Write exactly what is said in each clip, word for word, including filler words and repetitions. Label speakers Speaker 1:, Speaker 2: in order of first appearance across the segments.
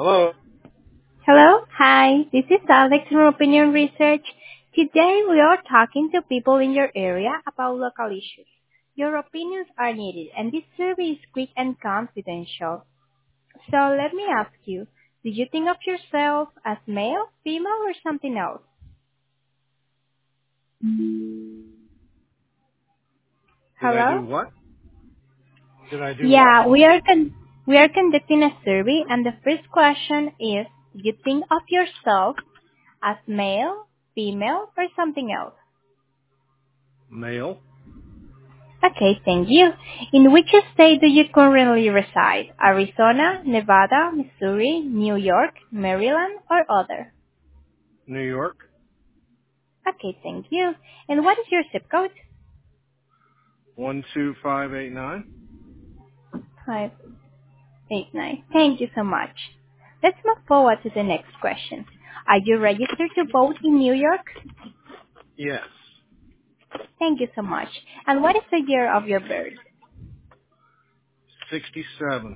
Speaker 1: Hello.
Speaker 2: Hello, hi, this is Alex from Opinion Research. Today we are talking to people in your area about local issues. Your opinions are needed and this survey is quick and confidential. So let me ask you, do you think of yourself as male, female, or something else?
Speaker 1: Did I
Speaker 2: Hello?
Speaker 1: do what? Did I do what?
Speaker 2: Yeah, we are con- we are conducting a survey and the first question is, do you think of yourself as male, female, or something else?
Speaker 1: Male.
Speaker 2: Okay, thank you. In which state do you currently reside? Arizona, Nevada, Missouri, New York, Maryland, or other?
Speaker 1: New York.
Speaker 2: Okay, thank you. And what is your zip code?
Speaker 1: One two five eight nine.
Speaker 2: five eight nine. Thank you so much. Let's move forward to the next question. Are you registered to vote in New York?
Speaker 1: Yes.
Speaker 2: Thank you so much. And what is the year of your birth?
Speaker 1: Sixty-seven.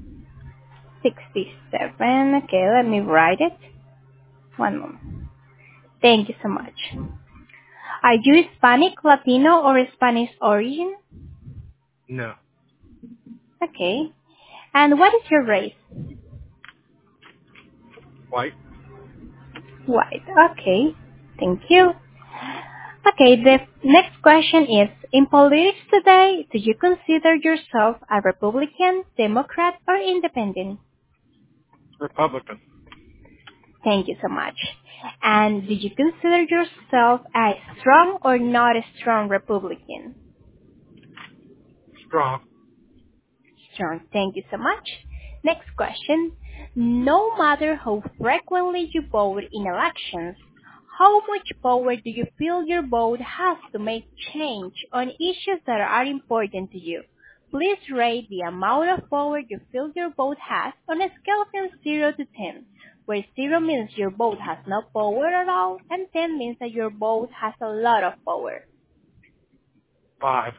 Speaker 2: sixty-seven. Okay, let me write it. One moment. Thank you so much. Are you Hispanic, Latino, or Spanish origin?
Speaker 1: No.
Speaker 2: Okay. And what is your race?
Speaker 1: White.
Speaker 2: White. Okay. Thank you. Okay, the next question is, in politics today, do you consider yourself a Republican, Democrat, or Independent?
Speaker 1: Republican.
Speaker 2: Thank you so much. And do you consider yourself a strong or not a strong Republican?
Speaker 1: Strong.
Speaker 2: Sure. Thank you so much. Next question. No matter how frequently you vote in elections, how much power do you feel your vote has to make change on issues that are important to you? Please rate the amount of power you feel your vote has on a scale from zero to ten, where zero means your vote has no power at all and ten means that your vote has a lot of power.
Speaker 1: Five.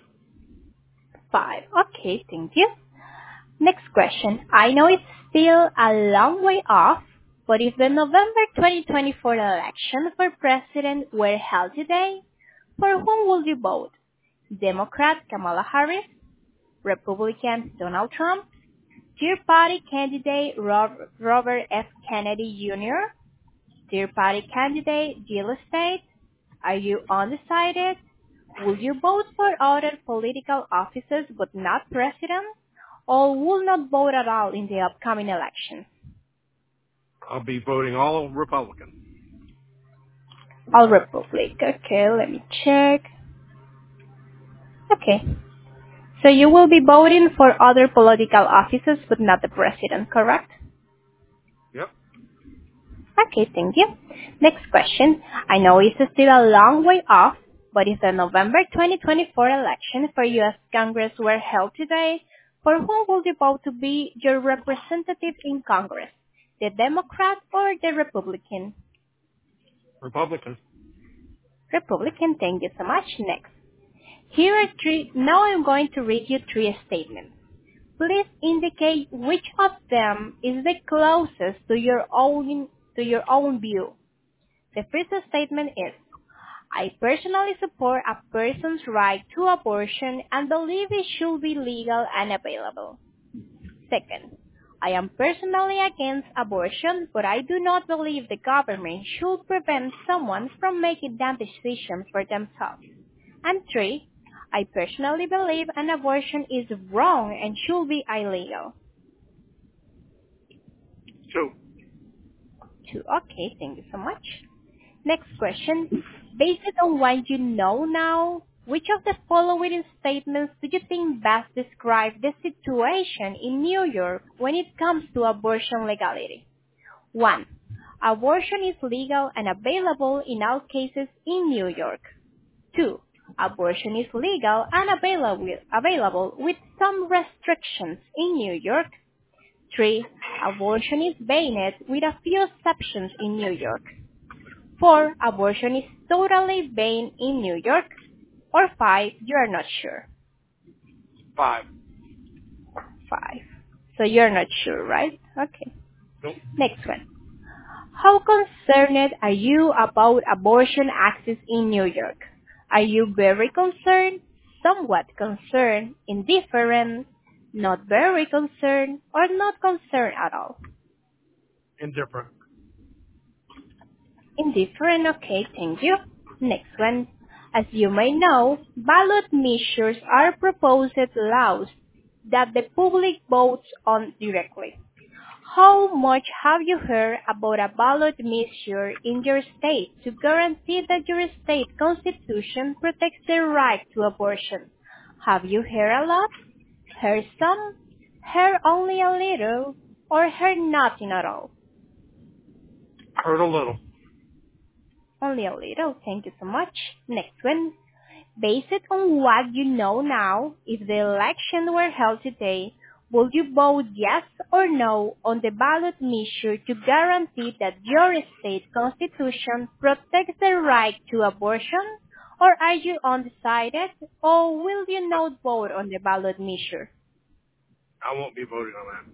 Speaker 2: five. Okay, thank you. Next question. I know it's still a long way off, but if the November twenty twenty-four election for president were held today, for whom would you vote? Democrat Kamala Harris, Republican Donald Trump, Tea Party candidate Rob- Robert F. Kennedy Junior, Tea Party candidate Jill Stein? Are you undecided? Will you vote for other political offices but not president? Or will not vote at all in the upcoming election?
Speaker 1: I'll be voting all Republican.
Speaker 2: All Republic. Okay, let me check. Okay. So you will be voting for other political offices but not the president, correct?
Speaker 1: Yep.
Speaker 2: Okay, thank you. Next question. I know it's still a long way off, but if the November twenty twenty-four election for U S Congress were held today, for whom would you vote to be your representative in Congress? The Democrat or the Republican?
Speaker 1: Republican.
Speaker 2: Republican, thank you so much. Next. Here are three, now I'm going to read you three statements. Please indicate which of them is the closest to your own, to your own view. The first statement is, I personally support a person's right to abortion and believe it should be legal and available. Second, I am personally against abortion, but I do not believe the government should prevent someone from making that decision for themselves. And three, I personally believe an abortion is wrong and should be illegal.
Speaker 1: Two.
Speaker 2: Two. Okay, thank you so much. Next question. Based on what you know now, which of the following statements do you think best describe the situation in New York when it comes to abortion legality? One, abortion is legal and available in all cases in New York. Two, abortion is legal and available, available with some restrictions in New York. Three, abortion is banned with a few exceptions in New York. Four, abortion is totally banned in New York. Or five, you are not sure.
Speaker 1: Five.
Speaker 2: Five. So you're not sure, right? Okay.
Speaker 1: Nope.
Speaker 2: Next one. How concerned are you about abortion access in New York? Are you very concerned, somewhat concerned, indifferent, not very concerned, or not concerned at all?
Speaker 1: Indifferent.
Speaker 2: Indifferent, okay, thank you. Next one. As you may know, ballot measures are proposed laws that the public votes on directly. How much have you heard about a ballot measure in your state to guarantee that your state constitution protects the right to abortion? Have you heard a lot? Heard some? Heard only a little? Or heard nothing at all?
Speaker 1: Heard a little.
Speaker 2: Only a little. Thank you so much. Next one. Based on what you know now, if the election were held today, would you vote yes or no on the ballot measure to guarantee that your state constitution protects the right to abortion? Or are you undecided? Or will you not vote on the ballot measure?
Speaker 1: I won't be voting on that.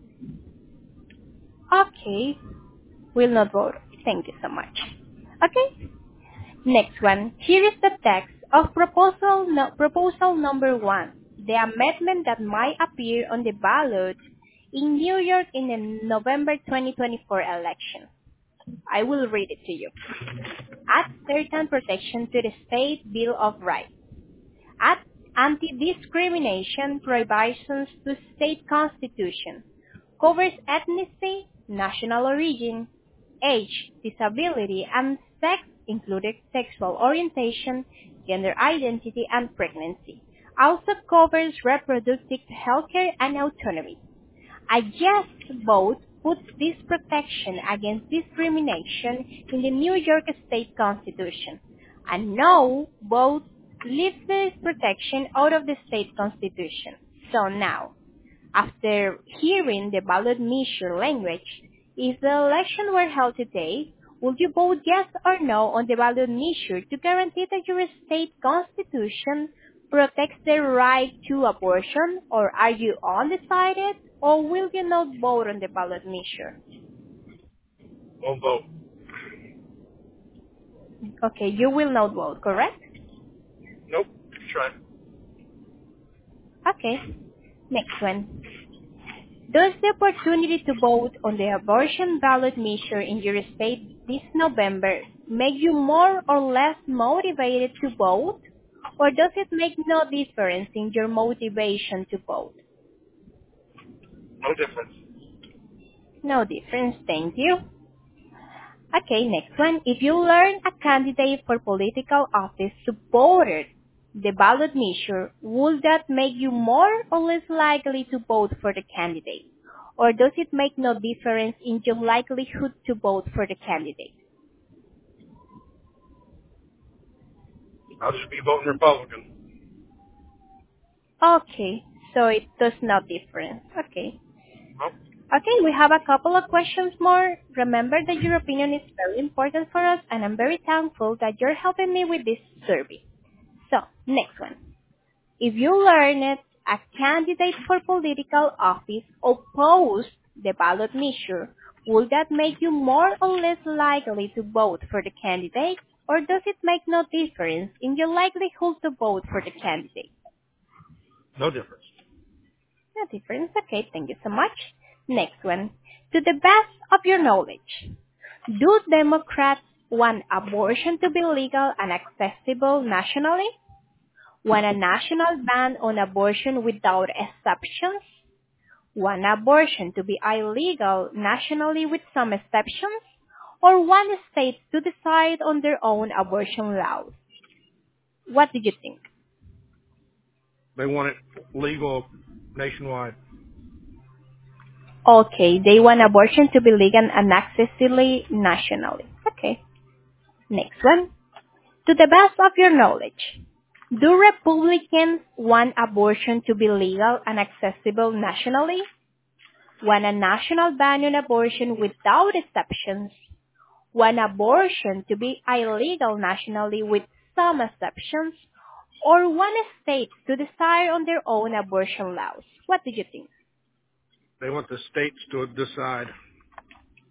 Speaker 2: Okay, will not vote. Thank you so much. Okay, next one. Here is the text of proposal no, proposal number one, the amendment that might appear on the ballot in New York in the November twenty twenty-four election. I will read it to you. Add certain protection to the State Bill of Rights. Add anti-discrimination provisions to state constitution. Covers ethnicity, national origin, age, disability, and sex, including sexual orientation, gender identity, and pregnancy. Also covers reproductive health care and autonomy. A yes vote puts this protection against discrimination in the New York State Constitution. A no vote leaves this protection out of the state constitution. So now, after hearing the ballot measure language, if the election were held today, would you vote yes or no on the ballot measure to guarantee that your state constitution protects the right to abortion, or are you undecided, or will you not vote on the ballot measure?
Speaker 1: Won't vote.
Speaker 2: Okay, you will not vote, correct?
Speaker 1: Nope. Try.
Speaker 2: Okay, next one. Does the opportunity to vote on the abortion ballot measure in your state this November make you more or less motivated to vote? Or does it make no difference in your motivation to vote?
Speaker 1: No difference.
Speaker 2: No difference, thank you. Okay, next one. If you learn a candidate for political office supported the ballot measure, would that make you more or less likely to vote for the candidate? Or does it make no difference in your likelihood to vote for the candidate?
Speaker 1: I'll just be voting Republican.
Speaker 2: Okay, so it does not difference. Okay.
Speaker 1: Nope.
Speaker 2: Okay, we have a couple of questions more. Remember that your opinion is very important for us, and I'm very thankful that you're helping me with this survey. So, next one. If you learned a candidate for political office opposed the ballot measure, would that make you more or less likely to vote for the candidate? Or does it make no difference in your likelihood to vote for the candidate?
Speaker 1: No difference.
Speaker 2: No difference. Okay, thank you so much. Next one. To the best of your knowledge, do Democrats want abortion to be legal and accessible nationally? Want a national ban on abortion without exceptions? Want abortion to be illegal nationally with some exceptions? Or want states to decide on their own abortion laws? What do you think?
Speaker 1: They want it legal nationwide.
Speaker 2: Okay, they want abortion to be legal and accessible nationally. Okay. Next one. To the best of your knowledge, do Republicans want abortion to be legal and accessible nationally? Want a national ban on abortion without exceptions? Want abortion to be illegal nationally with some exceptions? Or want states to decide on their own abortion laws? What do you think?
Speaker 1: They want the states to decide.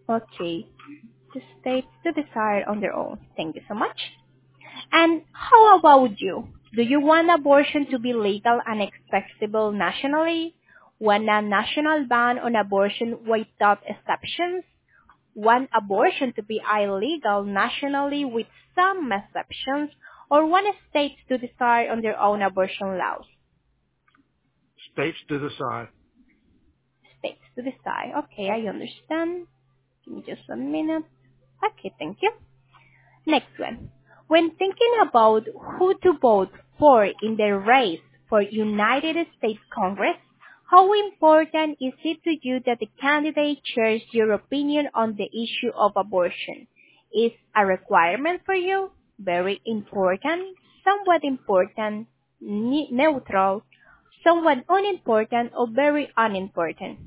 Speaker 2: Okay. The states to decide on their own. Thank you so much. And how about you? Do you want abortion to be legal and accessible nationally? Want a national ban on abortion without exceptions? Want abortion to be illegal nationally with some exceptions? Or want states to decide on their own abortion laws?
Speaker 1: States to decide.
Speaker 2: States to decide. Okay, I understand. Give me just a minute. Okay, thank you. Next one. When thinking about who to vote for in the race for United States Congress, how important is it to you that the candidate shares your opinion on the issue of abortion? Is a requirement for you? Very important, somewhat important, ne- neutral, somewhat unimportant, or very unimportant?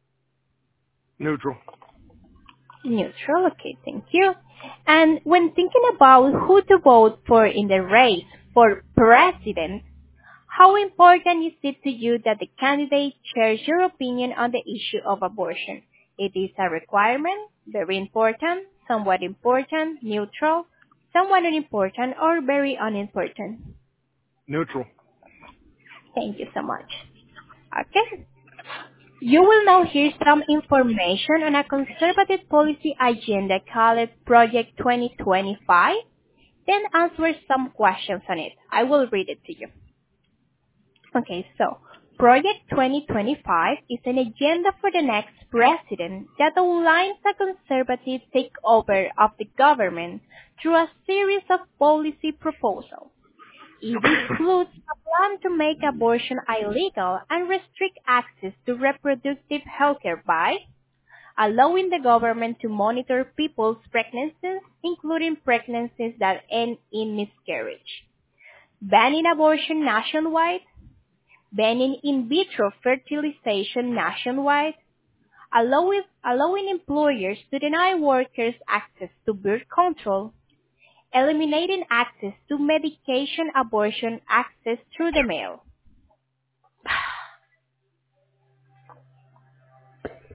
Speaker 1: Neutral.
Speaker 2: Neutral. Okay, thank you. And when thinking about who to vote for in the race for president, how important is it to you that the candidate shares your opinion on the issue of abortion? It is a requirement, very important, somewhat important, neutral, somewhat unimportant, or very unimportant.
Speaker 1: Neutral.
Speaker 2: Thank you so much. Okay. You will now hear some information on a conservative policy agenda called Project twenty twenty-five, then answer some questions on it. I will read it to you. Okay, so Project twenty twenty-five is an agenda for the next president that outlines a conservative takeover of the government through a series of policy proposals. It includes a plan to make abortion illegal and restrict access to reproductive health care by allowing the government to monitor people's pregnancies, including pregnancies that end in miscarriage, banning abortion nationwide, banning in vitro fertilization nationwide, allowing, allowing employers to deny workers access to birth control, eliminating access to medication abortion access through the mail,